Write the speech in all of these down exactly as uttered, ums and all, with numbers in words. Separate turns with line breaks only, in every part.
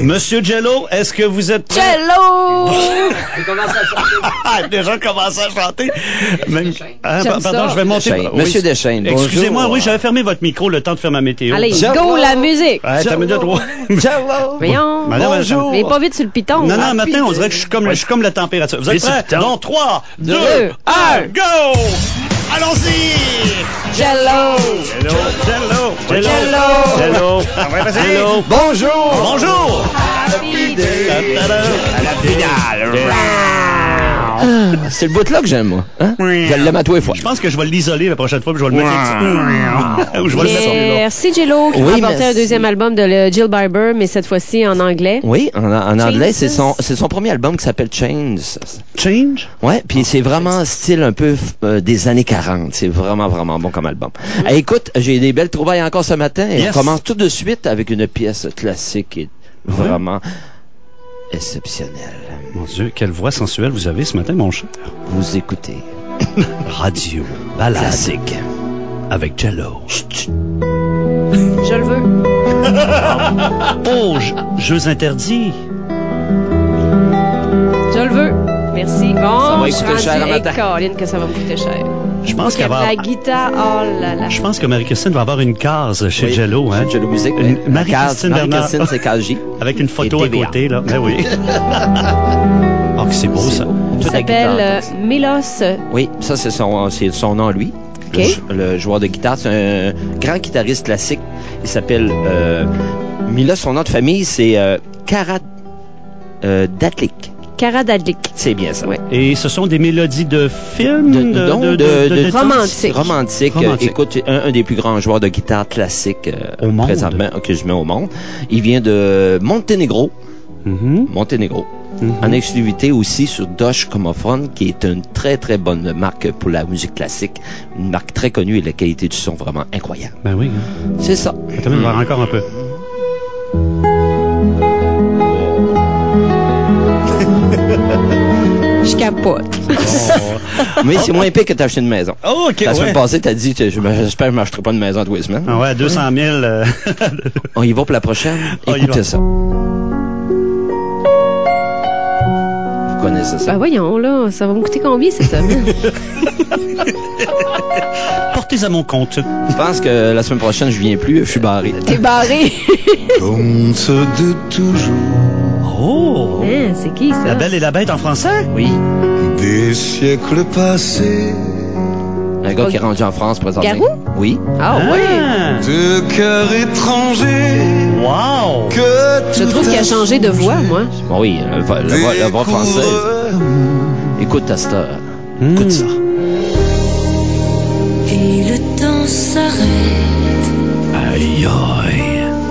Monsieur Jello, est-ce que vous êtes...
Jello!
J'ai commencé à chanter.
Déjà commencé à chanter. Même... Ah,
J'aime
pardon,
ça.
je vais monter.
Deschênes.
Oui.
Monsieur Deschênes,
Excusez-moi,
bonjour.
oui, j'avais fermé votre micro le temps de faire ma météo.
Allez,
Jello.
go la musique!
Ouais, t'as mis de droit.
Jello!
Voyons.
Madame,
Bonjour.
Mais pas vite sur le piton.
Non, non,
Ah,
matin, on dirait que je suis comme, je suis comme la température. Vous êtes
Et c'est
prêts?
le temps.
Dans trois, deux,
Deux,
un, go! Allons-y!
Jello!
Hello, Jello, Jello,
Jello.
Jello. Ah ouais, vas-y. Hello.
Bonjour!
Bonjour!
Happy day.
À la finale.
Ah, c'est le bout là que j'aime, moi. Hein? Je l'aime à tous les fois.
Je pense que je vais l'isoler la prochaine fois, puis je vais le mettre. Ou je vais le mettre.
Merci Jello qui
Oui,
va apporter
merci.
un deuxième album de le Jill Barber, mais cette fois-ci en anglais.
Oui, en, en anglais, c'est
Changes.
son, c'est son premier album qui s'appelle Change.
Change?
Ouais, puis c'est vraiment style un peu euh, des années quarante. C'est vraiment, vraiment bon comme album. Eh, écoute, j'ai des belles trouvailles encore ce matin et
Yes.
on commence tout de suite avec une pièce classique et vraiment exceptionnelle.
Mon Dieu, quelle voix sensuelle vous avez ce matin, mon cher.
Vous écoutez
Radio Balade
classique.
avec Jello.
Je le veux.
Oh, j- jeux interdits.
Je le veux. Merci. Bon,
Ça va
je suis
coûter cher
rendue
un matin.
avec Caroline que ça va me coûter cher.
Je pense qu'elle va...
La guitare, oh là là.
Je pense que Marie-Christine va avoir une case chez
Oui,
Jello, hein?
chez Jello Musique.
Une-
oui.
Marie-Christine Bernard.
Marie-Christine, c'est K J.
Avec une photo
Et
à
T V A.
côté, là. Ben oui. Oh, que c'est beau,
C'est
ça.
beau.
Il
Toute la
s'appelle
guitare,
euh, Milos.
Oui, ça, c'est son, c'est son nom, lui.
OK.
Le, le joueur de guitare, c'est un grand guitariste classique. Il s'appelle euh, Mila. Son nom de famille, c'est euh, Kara euh, Datlik.
Kara Dadlik.
C'est bien ça.
Ouais.
Et ce sont des mélodies de films?
De, non, de, de, de-
Romantique.
romantique.
Romantique.
Euh, écoute, un, un des plus grands joueurs de guitare classique euh,
Au monde.
présentement, que je mets au monde. Il vient de Monténégro.
Mhm.
Monténégro.
Mhm.
En exclusivité aussi sur Dosh Gramophone, qui est une très très bonne marque pour la musique classique. Une marque très connue et la qualité du son vraiment incroyable.
Ben oui.
C'est ça.
Attends, on va voir encore un peu.
Je capote.
Mais c'est moins épais que t'as acheté une maison.
Oh, OK,
La semaine
ouais.
passée, t'as dit, je- j'espère que je m'achèterai pas une maison tous les semaines.
Ah ouais, deux cent mille. euh,
On y va pour la prochaine?
On y
Écoutez
va.
ça. Vous connaissez ça?
Ben voyons, là, ça va me coûter combien cette semaine?
Portez à mon compte.
Je pense que la semaine prochaine, je viens plus, je suis barré.
T'es barré.
Conte de toujours,
Oh!
Hein, c'est qui ça?
La Belle et la Bête en français?
Oui.
des siècles passés,
Un gars qui est rendu en France présentement.
Garou?
Oui.
Ah oui.
Ah!
de cœurs étrangers,
Wow!
que
Je trouve qu'il a changé de voix, moi.
Bon, oui, la voix, la voix, la voix française. Écoute ta star.
Hmm.
Écoute ça.
Et le temps s'arrête,
Aïe, aïe.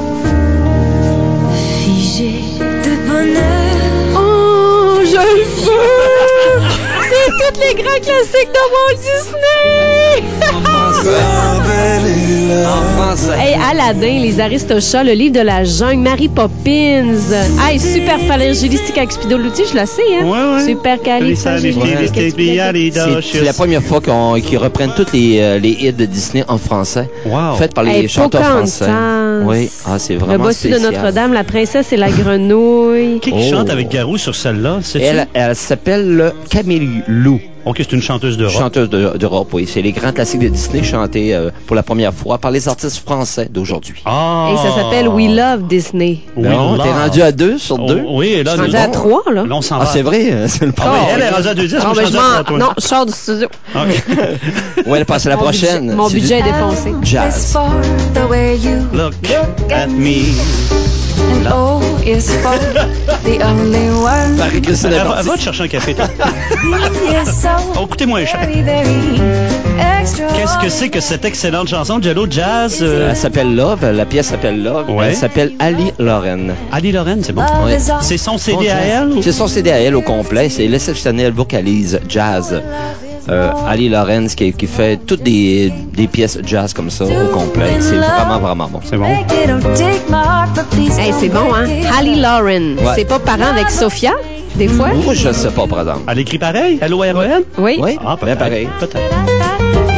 figé de bonheur.
Oh, je le veux! C'est tous les grands classiques de Walt Disney!
La belle et la
En français.
Hey, Aladdin, les Aristochats, le livre de la jungle, Mary Poppins. Hey, super califragilistique je la sais, hein?
Ouais, ouais.
Super califragilistique.
C'est la première fois qu'on, qu'ils reprennent tous les, euh, les hits de Disney en français.
Wow.
Faites par les
Hey,
chanteurs français.
Pocahontas.
Oui. Ah, c'est
Le
vraiment
bossu de
spécial.
Notre-Dame, la princesse et la grenouille.
Qui qui
Oh.
chante avec Garou sur celle-là? C'est
Elle, elle s'appelle Camille Lou.
OK, c'est une chanteuse de rock.
Chanteuse de- d'Europe, oui. C'est les grands classiques de Disney chantés euh, pour la première fois par les artistes français d'aujourd'hui.
Ah!
Et ça s'appelle We Love Disney.
We
Non,
Love.
t'es rendu à deux sur deux?
Oh, oui, et là,
Je suis
nous-
rendue à trois, là.
Là, on s'en
Ah,
va.
c'est vrai, euh, c'est le
Ah,
premier.
oui, elle est rendue à deux dix,
Non,
moi, je
ben,
suis
je
rendu à
m'en...
trois,
Non,
toi.
je sors du studio.
OK.
Ouais, elle passe à la
Mon
prochaine.
budget- mon
C'est
budget
du
est dépensé.
Jazz.
For the way you
Look at me.
and O is for the only one.
Marie-Christine
Elle
est
va, elle
partie.
va te chercher un café, toi.
Yes, so
Oh, écoutez-moi, cher.
very, very extra.
Qu'est-ce que c'est que cette excellente chanson, Jello Jazz? euh,
Elle s'appelle Love, la pièce s'appelle Love.
Ouais.
Elle s'appelle Ali Lauren.
Ali Lauren, c'est bon.
Love
Ouais.
is all
C'est son C D à elle? ou-
C'est son C D à elle au complet. C'est l'exceptionnel vocalise jazz. Euh, Ali Lauren qui, qui fait toutes des, des pièces jazz comme ça au complet. C'est vraiment, vraiment bon.
C'est bon.
Make it or take my heart, but please
Hey, c'est
don't
bon, hein?
break it.
Hallie Lauren.
Ouais.
C'est pas parent avec Sophia, des fois?
Moi, je sais pas, par exemple.
Elle écrit pareil? L O R E N?
Oui.
Oui,
Ah,
bien
peut-être.
pareil.
Peut-être.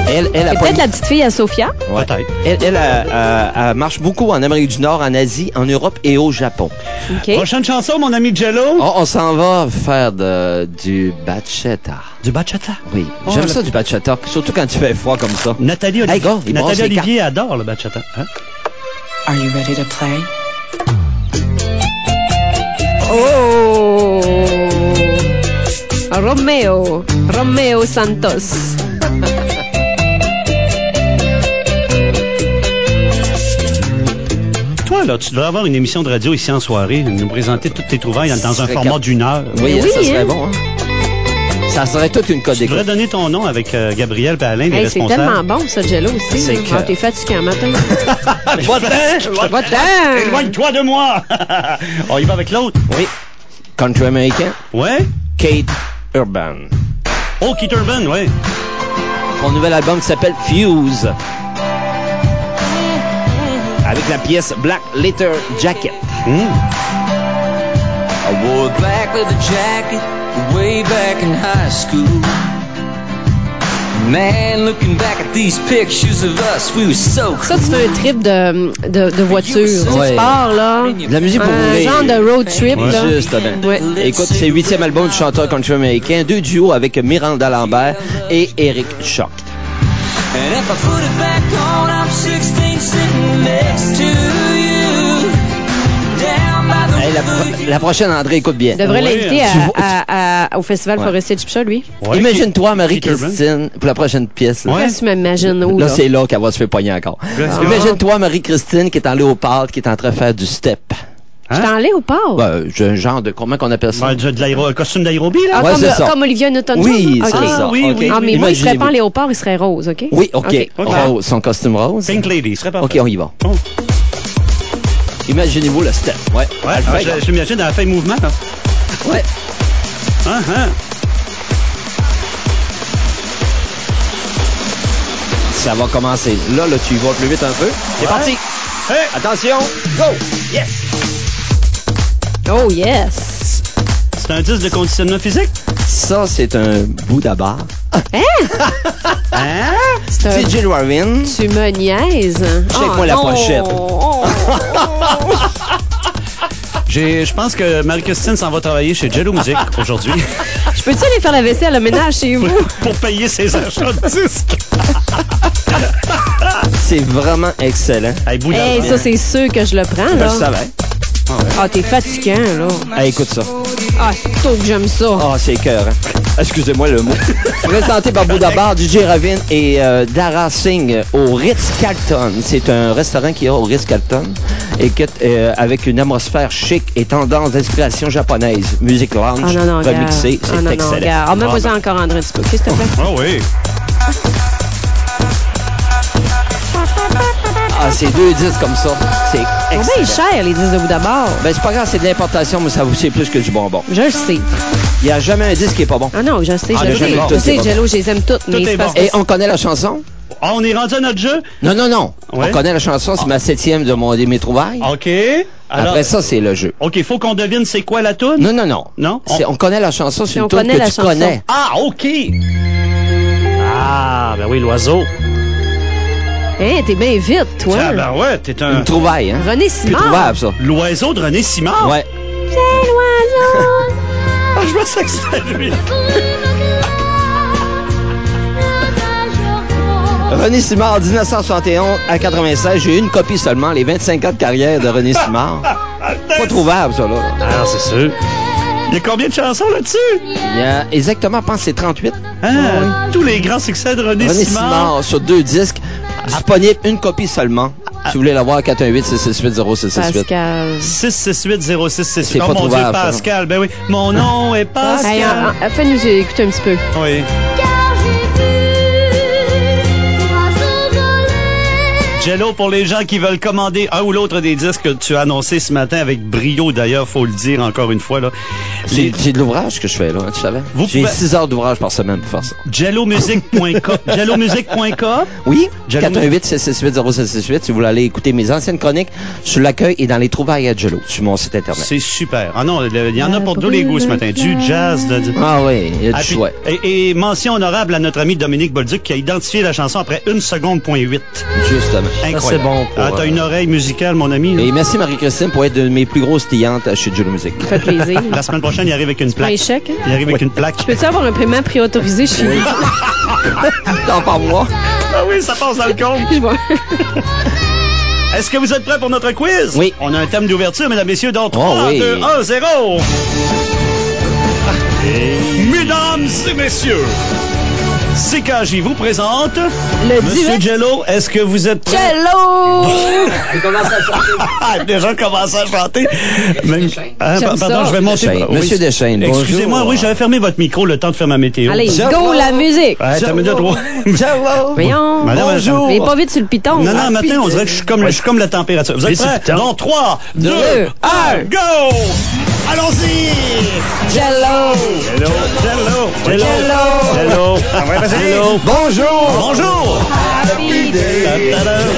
Elle, elle, a
C'est
pas
peut-être
une-
la petite fille à Sophia.
Ouais.
Peut-être.
Elle, elle, elle, elle, elle marche beaucoup en Amérique du Nord, en Asie, en Europe et au Japon.
OK.
Prochaine chanson, mon ami Jello.
Oh, on s'en va faire de, du bachata.
Du bachata.
Oui,
Oh,
j'aime
le-
ça du bachata, surtout quand tu fais froid comme ça.
Nathalie Olivier,
Hey, gars, il brasse
Nathalie
les
Olivier adore le bachata. Hein?
Are you ready to play?
Oh! Romeo. Romeo Santos.
Toi, là, tu devrais avoir une émission de radio ici en soirée, nous présenter toutes tes trouvailles dans un
serait
format
cap-
d'une heure.
Oui,
Oui,
ça serait
hein?
bon. Hein? Ça serait toute une code
Tu devrais
d'écoute.
donner ton nom avec euh, Gabriel et Alain, les
Hey, c'est
responsables.
tellement bon, ça, Jello aussi.
C'est
là.
que-
Ah, t'es fatiguant matin.
Va-t'en!
Va-t'en!
Éloigne-toi de moi! On y va avec l'autre.
Oui. Country américain,
Ouais?
Kate Urban.
Oh, Keith Urban, ouais.
Son nouvel album qui s'appelle Fuse. Avec la pièce Black Leather Jacket.
Hmm.
I wore a black leather jacket way back in high school. Man, looking back at these pictures of us, we were so
Ça,
cool.
tu fais un trip de, de, de voiture. Tu
Ouais.
pars, là.
De la musique pour
Un
rouler.
genre de road trip,
Ouais.
là.
Justement.
Ouais.
Écoute, c'est le huitième album du chanteur country américain, deux duos avec Miranda Lambert et Eric Schock.
And if I put it back on, I'm sixteen sitting next to you. Down by the
Hey, la, pro- la prochaine, André, écoute bien.
Devrait
Ouais,
l'inviter
tu
à,
vois-
à- à- au Festival
Ouais.
forestier de Chipcha, lui.
Ouais,
Imagine-toi,
Keith-
Marie-Christine, pour la prochaine pièce. là.
Ouais.
Qu'est-ce que tu m'imagines où,
Là,
là?
c'est là qu'elle va se faire pogner encore.
Ouais, c'est
Imagine-toi, Marie-Christine, qui est en léopard, qui est en train de faire du step.
Je t'en léopard.
Ben, j'ai un genre de, comment qu'on appelle ça?
Ouais, de, de l'aéro, un costume d'aérobie, là?
Ah,
ouais,
comme,
c'est ça.
comme Olivia Newton-John?
Oui,
là?
c'est
Ok.
ça.
oui,
OK.
oui.
Ah, mais moi, il serait pas en
Imaginez-vous.
léopard, il serait rose, OK?
Oui, OK.
OK.
Rose, son costume rose.
Pink Lady, ce serait pas
OK, on y va.
Oh.
Imaginez-vous le step. Ouais.
Ouais,
Elle
ah,
fait,
je, je m'imagine dans la fin de mouvement, là.
ouais.
Hein, hein.
Ça va commencer. Là, là, tu y vas plus vite un peu. C'est
Ouais.
parti.
Hey!
Attention. Go. Yes.
Oh, yes!
C'est un disque de conditionnement physique?
Ça, c'est un bout d'abord.
Hein?
Hein?
C'est un...
C'est Jill Warren.
Tu me niaises.
Check-moi
Oh,
la
non.
pochette.
Oh.
J'ai, je pense que Marie-Christine s'en va travailler chez Jello Music aujourd'hui
Je peux-tu aller faire la vaisselle, le ménage chez vous?
pour, pour payer ses achats de disques.
C'est vraiment excellent.
Hey, bout
Hey,
d'avant.
ça, c'est sûr que je le prends,
Je
là.
le savais.
Ah, t'es fatigant, là.
Hey, écoute ça.
Ah, c'est tôt que j'aime ça.
Ah, c'est cœur. Hein? Excusez-moi le mot. Présenté par Boudabar, D J Ravin et euh, Dara Singh au Ritz-Carlton. C'est un restaurant qui est au Ritz-Carlton et que, euh, avec une atmosphère chic et tendance d'inspiration japonaise. Musique lounge,
Ah, non, non, regarde.
remixée, c'est
Ah, non, non,
excellent.
regarde. Ah, mets-moi
Ah, ben.
encore, André, un petit peu. Qu'est-ce que t'as fait?
Ah oui.
Ah, c'est deux disques comme ça. C'est
Combien
excellent.
il cher, les disques de Bouddha Bar?
Ben, c'est pas grave, c'est de l'importation, mais ça vous c'est plus que du bonbon.
Je le sais.
Il n'y a jamais un disque qui est pas bon.
Ah non, je sais,
Ah,
je
le
le sais.
jamais
Je
tout
sais,
est bon.
Jello, je les aime toutes, mais
est
c'est parce
bon.
que...
Et on connaît la chanson?
Ah, on est rendu à notre jeu?
Non, non, non.
Ouais.
On connaît la chanson, c'est ma septième de, mon, de mes trouvailles.
OK. Alors,
Après ça, c'est le jeu.
OK, faut qu'on devine c'est quoi la toune?
Non, non, non.
Non?
C'est- on connaît la chanson, c'est
on
une tune
connaît
que
la
tu
chanson.
connais.
Ah, OK. Ah, ben oui, l'oiseau.
Hein, t'es bien vite, toi.
Ah, ben ouais, t'es un...
Une trouvaille, hein?
René
Plus
Simard.
trouvable, ça.
L'oiseau de René Simard?
Ouais.
C'est l'oiseau.
Ah, je pensais que c'était lui.
René Simard, dix-neuf cent soixante et onze à quatre-vingt-seize. J'ai eu une copie seulement, les vingt-cinq ans de carrière de René Simard. Pas trouvable, ça, là.
Ah, c'est sûr. Il y a combien de chansons là-dessus?
Il y a exactement, je pense que c'est trente-huit.
Ah, tous les grands succès de René,
René
Simard.
Simard sur deux disques. Disponible une copie seulement. Si vous voulez l'avoir, quatre un huit, six six huit, zéro six six huit.
Pascal.
six six huit zéro six six
C'est
huit. Oh
pas
mon Dieu,
trouvable, ça.
Pascal. Ben oui. Mon nom est
Hey,
Pascal.
en- en- fais-nous écouter un petit peu.
Oui. Jello, pour les gens qui veulent commander un ou l'autre des disques que tu as annoncé ce matin avec brio, d'ailleurs, faut le dire encore une fois. Là.
C'est,
Les...
c'est de l'ouvrage que je fais, là, tu savais?
Vous
J'ai
pouvez...
six heures d'ouvrage par semaine pour faire ça.
jello music point com. jello music point com?
Oui,
Jello
quatre un huit, six six huit, zéro sept six huit, si vous voulez aller écouter mes anciennes chroniques sur l'accueil et dans les trouvailles à Jello, sur mon site Internet.
C'est super. Ah non, il y en a pour tous les goûts ce matin. Du jazz. De...
Ah oui, il y a
Ah,
du
puis,
choix.
et, et mention honorable à notre ami Dominique Bolduc qui a identifié la chanson après une seconde point huit.
Justement.
Incroyable.
Ça, c'est bon pour,
Ah, t'as
euh,
une oreille musicale, mon ami. là.
Et merci Marie-Christine pour être de mes plus grosses clientes chez Jello Music.
Ça fait plaisir.
La semaine prochaine, il arrive avec une
Un
plaque.
échec, hein?
Il arrive avec une plaque.
Peux-tu avoir un paiement préautorisé chez nous?
Tant par mois.
Ah oui, ça passe dans le compte.
Je vois.
Est-ce que vous êtes prêts pour notre quiz?
Oui.
On a un thème d'ouverture, mesdames, messieurs, dans trois,
oui.
deux, un, zéro. Mesdames et messieurs, C K J vous présente
Le
Monsieur
duet.
Jello, est-ce que vous êtes prêt?
Jello!
Il commence à chanter.
Ah, déjà commencé à chanter. Même... Ah,
J'aime
pardon,
ça.
je vais monter.
Deschaines.
Oui.
Monsieur Deschaines,
Excusez-moi,
bonjour.
oui, j'avais fermé votre micro le temps de faire ma météo.
Allez,
Jello.
go la musique!
Ouais, t'as une minute, ouais.
Jello.
Voyons.
Madame,
Bonjour.
Mais pas vite sur le piton.
Non, non,
Rapide.
maintenant, on dirait que je suis comme, je suis comme la température. Vous êtes prêts? Dans trois, deux, un, go! Allons-y!
Jello!
Hello, hello, hello, hello. Ah ouais, vas-y. Hello.
Bonjour.
Bonjour!
Happy day.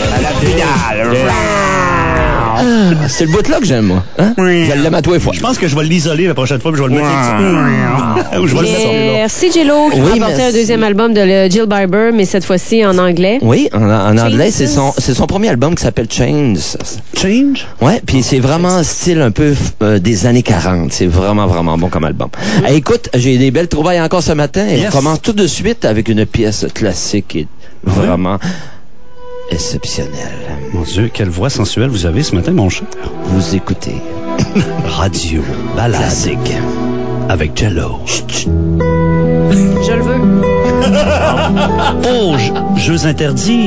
Ah, c'est le bout-là que j'aime, moi. Hein? Je l'aime à toi et fois.
Je pense que je vais l'isoler la prochaine fois, puis je vais le mettre. Ou je vais le mettre là.
Merci Jello qui
Oui,
a apporté un
merci.
deuxième album de le Jill Barber, mais cette fois-ci en anglais.
Oui, en, en anglais,
Changes.
c'est son, c'est son premier album qui s'appelle Change.
Change?
Ouais, puis c'est vraiment style un peu euh, des années quarante. C'est vraiment, vraiment bon comme album. Eh, écoute, j'ai des belles trouvailles encore ce matin et
Yes.
on commence tout de suite avec une pièce classique et vraiment exceptionnelle.
Mon Dieu, quelle voix sensuelle vous avez ce matin, mon cher.
Vous écoutez
Radio Balade
Classique.
avec Jello.
Je le veux.
Oh, j- jeux interdits.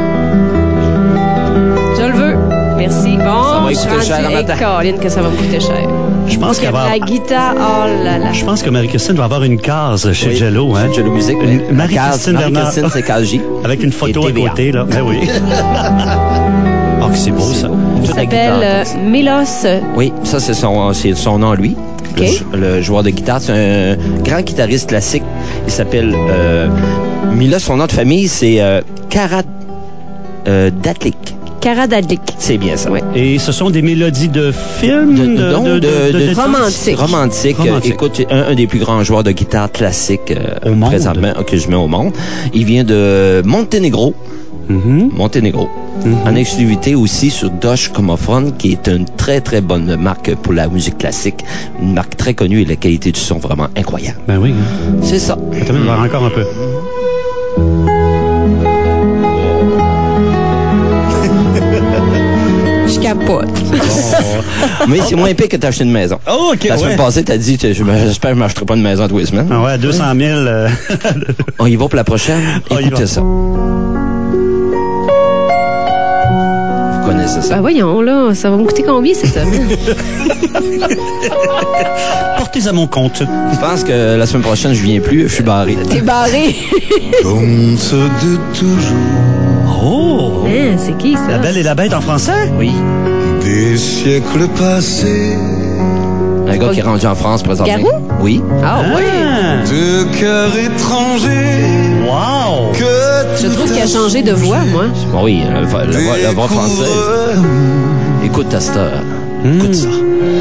Je le veux. Merci. Bon,
Ça va
je suis
coûter cher
rendue-
le matin.
Hey, Caroline, que ça va me coûter cher.
Je pense qu'elle va...
La guitare, oh là là.
Je pense que Marie-Christine va avoir une case chez
Oui,
Jello, hein?
Jello Music.
Une-
mais
Marie-Christine
la case-
Bernard.
Marie-Christine, c'est K J.
Avec une photo
Et
à
T V A.
côté, là. Ben oui. Oh, que c'est beau, ça.
Il
Toute la
s'appelle
guitare,
euh,
ça.
Milos.
Oui, ça, c'est son, c'est son nom, lui. Le,
OK.
jou- le joueur de guitare, c'est un grand guitariste classique. Il s'appelle euh, Mila. Son nom de famille, c'est euh, Karat euh, Datlik.
Karadadlik.
C'est bien ça.
Oui.
Et ce sont des mélodies de films?
De, non, de, de-
de-
Romantique.
Romantique.
Romantique.
Euh, Écoute, un, un des plus grands joueurs de guitare classique euh,
Au monde.
présentement euh, que je mets au monde. Il vient de Monténégro.
Mhm.
Monténégro.
Mhm.
En exclusivité aussi sur Dosh Comophone, qui est une très très bonne marque pour la musique classique. Une marque très connue et la qualité du son vraiment incroyable.
Ben oui.
C'est ça.
Attends, on va encore un peu.
Je capote.
Mais c'est moins pire que t'as acheté une maison.
Oh, OK,
La semaine
ouais.
passée, t'as dit, je me- j'espère que je m'achèterai pas une maison à tous les semaines.
Ah ouais, deux cent mille. euh,
On y va pour la prochaine?
On y
Écoutez
va.
ça. Vous connaissez ça?
Ben voyons, là, ça va me coûter combien cette semaine?
Portez à mon compte.
Je pense que la semaine prochaine, je viens plus, je suis barré.
T'es barré.
Comme ceux de toujours,
Oh!
Hein, c'est qui ça?
La Belle et la Bête en français?
Oui.
des siècles passés,
Un gars qui est rendu en France présentement.
Garou?
Oui.
Ah oui.
Ah!
de cœurs étrangers
Wow!
que
Je trouve qu'il a changé de voix, moi.
Bon, oui, la, voix- la, voix- la voix française. Écoute ta star.
Hmm.
Écoute ça.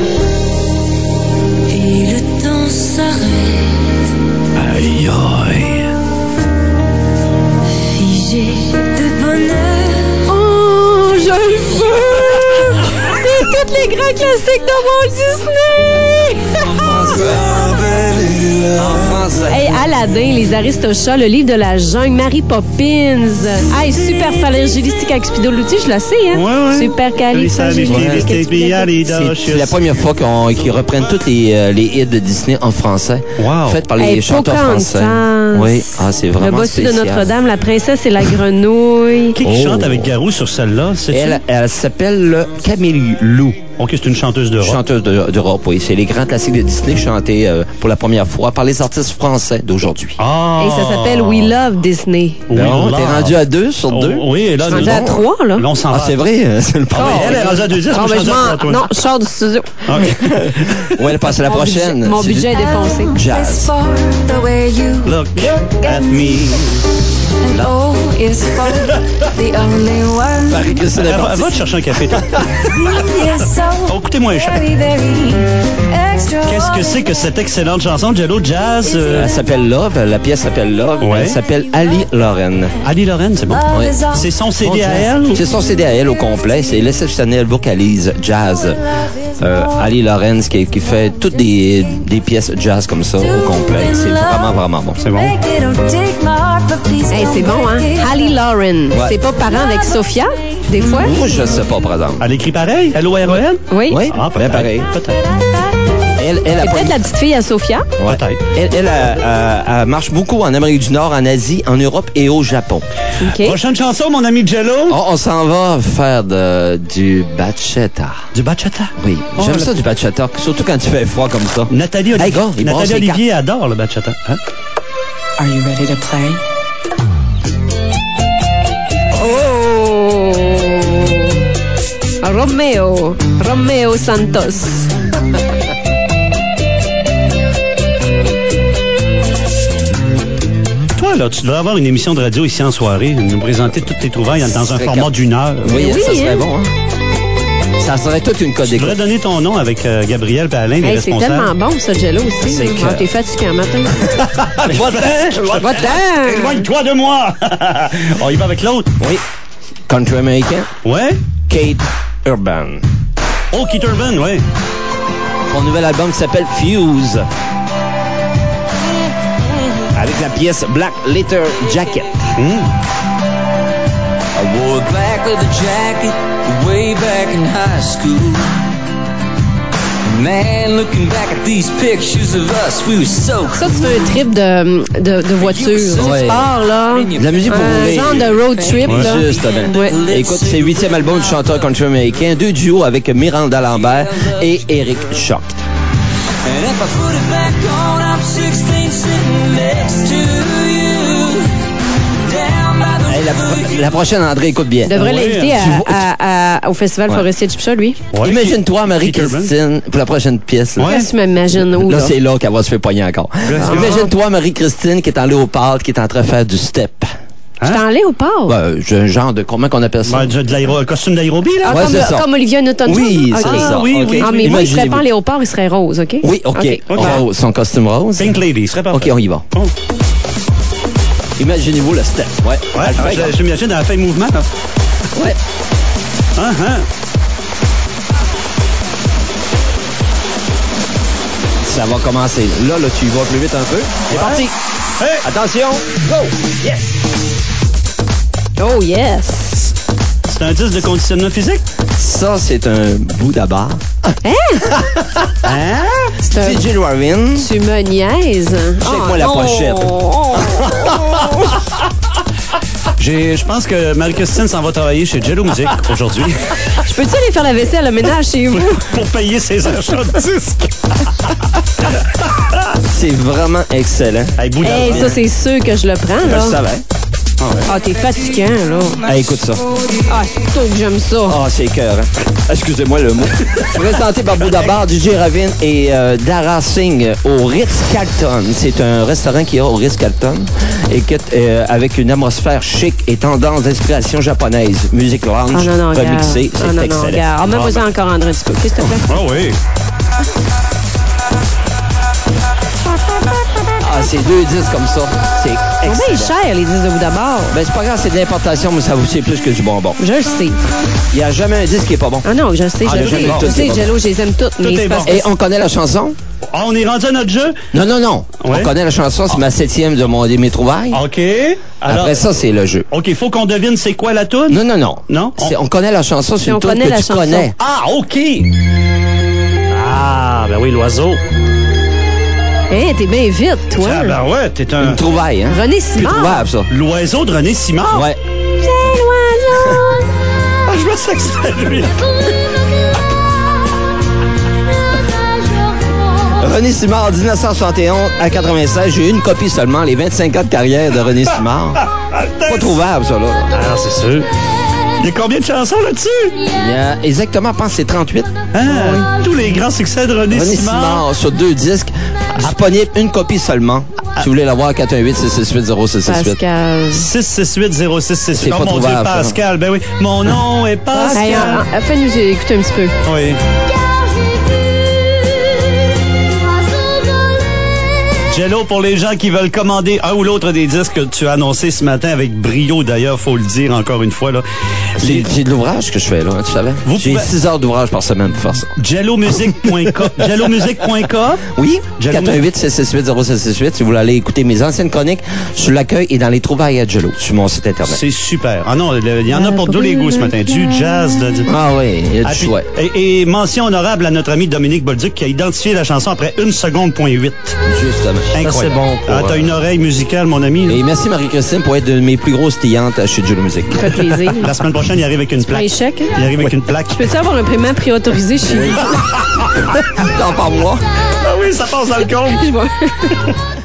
Et le temps s'arrête,
Aïe, aïe.
figé de bonheur.
Oh, je le veux! C'est tous les grands classiques de Walt Disney!
En français.
Hey, Aladdin, les Aristochats, le livre de la jungle, Mary Poppins. Hey, super califragilisticexpialidocious, je le sais, hein?
Ouais, ouais.
Super califragilisticexpialidocious.
C'est c'est la première fois qu'on, qu'ils reprennent tous les, euh, les hits de Disney en français.
Wow.
Faites par les
Hey,
chanteurs français.
Pocahontas.
Oui. Ah, c'est
Le
vraiment
bossu de
spécial.
Notre-Dame, la princesse et la grenouille.
Qui qui
Oh.
chante avec Garou sur celle-là? C'est
Elle, elle s'appelle Camille Lou.
OK, c'est une chanteuse d'Europe.
Chanteuse de- d'Europe, oui. C'est les grands classiques de Disney chantés euh, pour la première fois par les artistes français d'aujourd'hui.
Ah!
Et ça s'appelle We Love Disney.
Oui,
Non,
là.
t'es rendu à deux sur deux?
Oh, oui, et là,
Je suis
nous-
rendu à trois, là.
Là, on s'en
Ah,
va.
c'est vrai, euh, c'est le
Ah,
problème.
oui, elle est rendue à deux dix,
Bon,
moi, je
ben,
suis
je
rendu à
m'en...
trois,
Non,
toi.
je sors du studio.
OK.
Ouais, elle passe à la
Mon
prochaine.
budget- mon
C'est
budget est défoncé.
du Jazz.
For the way you
Look at me.
and O is for the only one.
Marie-Christine
Elle
est
va,
partie.
elle va te chercher un café, toi.
Is so
Oh, coûtez-moi un chat.
very, very extra.
Qu'est-ce que c'est que cette excellente chanson de Jello Jazz? euh,
Elle s'appelle Love, la pièce s'appelle Love.
Ouais.
Elle s'appelle Ali Lauren.
Ali Lauren, c'est bon.
Love
Ouais.
is all
C'est son C D à
Bon,
elle?
C'est son C D à elle au complet. C'est l'exceptionnel vocalise jazz. Euh, Ali Lauren qui, qui fait toutes des, des pièces jazz comme ça au complet. C'est vraiment, vraiment bon.
C'est bon.
Make it, don't take my heart, but please
Hey, c'est
don't
bon, hein?
break it.
Hallie Lauren.
Ouais.
C'est pas parent avec Sophia, des fois?
Moi, je sais pas, par exemple.
Elle écrit pareil? L O R E N?
Oui.
Oui,
Ah,
bien
peut-être.
pareil.
Peut-être.
Elle, elle, a
C'est
pas-
peut-être la petite fille à Sophia.
Ouais.
Peut-être.
Elle, elle, elle, elle- elle marche beaucoup en Amérique du Nord, en Asie, en Europe et au Japon.
OK.
Prochaine chanson, mon ami Jello.
Oh, on s'en va faire de, du bachata.
Du bachata.
Oui,
Oh,
j'aime
le-
ça du bachata, surtout quand il fait froid comme ça.
Nathalie Olivier,
Hey, gars, il brasse
Nathalie
les
Olivier adore le bachata. Hein?
Are you ready to play?
Oh! Romeo. Romeo Santos.
Toi, là, tu devrais avoir une émission de radio ici en soirée, nous présenter toutes tes trouvailles dans un
serait
format
cap-
d'une heure.
Oui,
Oui,
ça serait
hein?
bon, hein? Ça serait toute une code
Tu devrais
d'écoute.
donner ton nom avec euh, Gabriel et Alain, les
Hey, c'est
responsables.
tellement bon, ça, Jello aussi.
C'est
là.
que-
Ah, t'es fatigué un matin.
Va-t'en!
Va-t'en!
Éloigne-toi de moi! On y va avec l'autre.
Oui. Country américain,
Ouais?
Kate Urban.
Oh, Keith Urban, ouais.
Son nouvel album qui s'appelle Fuse. Avec la pièce Black Leather Jacket.
Hmm.
I wore a black leather jacket way back in high school. Man, looking back at these pictures of us, we were so
Ça, tu fais un trip de, de, de voiture.
Ouais.
Tu pars, là.
De la musique pour
Un
rouler.
genre de road trip,
Ouais.
là.
Justement.
Ouais.
Écoute, c'est le huitième album du chanteur country américain, deux duos avec Miranda Lambert et Eric Schock.
And if I put it back on, I'm sixteen sitting next to you. Down by the
Hey, la, la prochaine, André, écoute bien.
Devrait
Ouais,
l'inviter
tu
à,
vois-
à- à- au Festival
Ouais.
Forestier de Chipcha, lui.
Ouais,
Imagine-toi,
Keith
Marie-Christine, pour la prochaine pièce. là.
Ouais.
Qu'est-ce que tu m'imagines où,
Là,
là?
c'est là qu'elle va se faire pogner encore.
Là,
Imagine-toi, Marie-Christine, qui est en léopard, qui est en train de faire du step.
Je suis en léopard.
Ouais, j'ai un genre de, comment qu'on appelle ça?
Ben, de l'aéro- un costume d'aérobie, là?
Ah,
Ouais,
comme,
c'est ça.
comme Olivia Newton-John?
Oui,
Ok.
c'est
Ah,
ça.
oui,
ok.
oui,
Ah, mais moi, il serait
Imaginez-vous.
pas en léopard, il serait rose, OK?
Oui, OK.
OK.
Rose, son costume rose.
Pink Lady, serait parfait.
OK, on y va.
Bon.
Imaginez-vous le step. Ouais.
Ouais,
Elle fait
je,
comme-
je m'imagine dans la fin de mouvement, là.
Ouais.
Hein, hein.
Ça va commencer. Là, là, tu y vas plus vite un peu. C'est
Ouais.
parti.
Hey!
Attention. Go. Yes.
Oh, yes!
C'est un disque de conditionnement physique?
Ça, c'est un bout d'abord.
Hein?
Hein?
C'est un...
D J Warren.
Tu me niaises?
Check-moi
Oh,
la
non.
pochette.
Oh.
J'ai- Je pense que Marie-Christine s'en va travailler chez Jello Music aujourd'hui
Je peux-tu aller faire la vaisselle, le ménage chez vous?
pour payer ses achats de disques.
C'est vraiment excellent.
Hey, bout
Hey,
d'argent.
ça, c'est sûr que je le prends,
Je
là.
savais.
Ah, t'es fatigant, là.
Hey, écoute ça.
Ah, c'est toi que j'aime ça.
Ah, c'est cœur. Excusez-moi le mot. Présenté par Bouddha Bar, D J Ravin et euh, Dara Singh au Ritz-Carlton. C'est un restaurant qui est au Ritz-Carlton et qui est, euh, avec une atmosphère chic et tendance d'inspiration japonaise. Musique lounge,
Ah, non, non, regarde.
remixée, c'est
Ah, non, non,
excellent.
regarde. Ah, mets-moi ça encore, André, un petit peu. Qu'est-ce que t'as fait?
Ah oui.
Ah, c'est deux disques comme ça. C'est
Combien est
excellent.
cher, les disques de Bouddha Bar?
Ben, c'est pas grave, c'est de l'importation, mais ça vous c'est plus que du bonbon.
Je le sais.
Il n'y a jamais un disque qui est pas bon.
Ah non, je le sais,
Ah,
je le
le
sais.
Jello,
Je
tout
sais,
est bon.
Jello, je les aime toutes. mais
est
c'est parce
bon.
que-
Et on connaît la chanson?
Ah, on est rendu à notre jeu?
Non, non, non.
Ouais.
On connaît la chanson, c'est ma septième de, mon, de mes trouvailles.
OK. Alors,
Après ça, c'est le jeu.
OK, faut qu'on devine c'est quoi la toune?
Non, non, non.
Non?
C'est- On connaît la chanson, c'est
Mais
une
on
toune
connaît
que
la
tu
chanson.
connais.
Ah, OK. Ah, ben oui, l'oiseau.
Hein, t'es bien vite, toi.
Ah, ben ouais, t'es un...
Une trouvaille, hein?
René
C'est
Simard.
trouvable, ça.
L'oiseau de René Simard?
Ouais.
Ah, je me sais que c'était lui.
René Simard, dix-neuf cent soixante et onze à quatre-vingt-seize. J'ai eu une copie seulement, les vingt-cinq ans de carrière de René Simard. Pas trouvable, ça, là.
Ah, c'est sûr. Il y a combien de chansons là-dessus?
Il y a exactement, je pense, c'est trente-huit.
Ah, oui. Tous les grands succès de René,
René
Simard.
Simard sur deux disques. Disponible une copie seulement. Si vous voulez l'avoir, quatre un huit six six huit zéro six six huit.
Pascal.
six six huit zéro six six huit.
C'est
Oh
pas
mon Dieu,
trouvable, ça.
Pascal. Ben oui. Mon nom est Pascal.
Hey, en- en- Fais-nous écouter un petit peu.
Oui. Jello, pour les gens qui veulent commander un ou l'autre des disques que tu as annoncé ce matin avec brio, d'ailleurs, faut le dire encore une fois. Là.
J'ai j'ai de l'ouvrage que je fais, là, tu savais?
Vous
J'ai
pouvez-
six heures d'ouvrage par semaine pour faire ça.
jello music point com. jello music point com.
Oui,
Jello
quatre un huit six six huit zéro six six huit, si vous voulez aller écouter mes anciennes chroniques sur l'accueil et dans les trouvailles à Jello, sur mon site Internet.
C'est super. Ah non, le- il y en a pour tous les goûts ce matin. Du jazz. De, du-
Ah oui, il y a
Ah,
du
puis-
choix.
et, et mention honorable à notre ami Dominique Bolduc qui a identifié la chanson après une seconde point huit.
Justement.
Incroyable.
Ça, c'est bon.
Ah,
pour,
t'as
euh,
une oreille musicale, mon ami. là.
Et merci Marie-Christine pour être une de mes plus grosses clientes chez Jello Music.
Ça fait plaisir.
La semaine prochaine, il arrive avec une
Prends un
plaque.
chèque, hein?
Il arrive avec une plaque.
Peux-tu avoir un paiement préautorisé chez nous?
Non, pas moi.
Ah oui, ça passe dans le compte.
Je vois.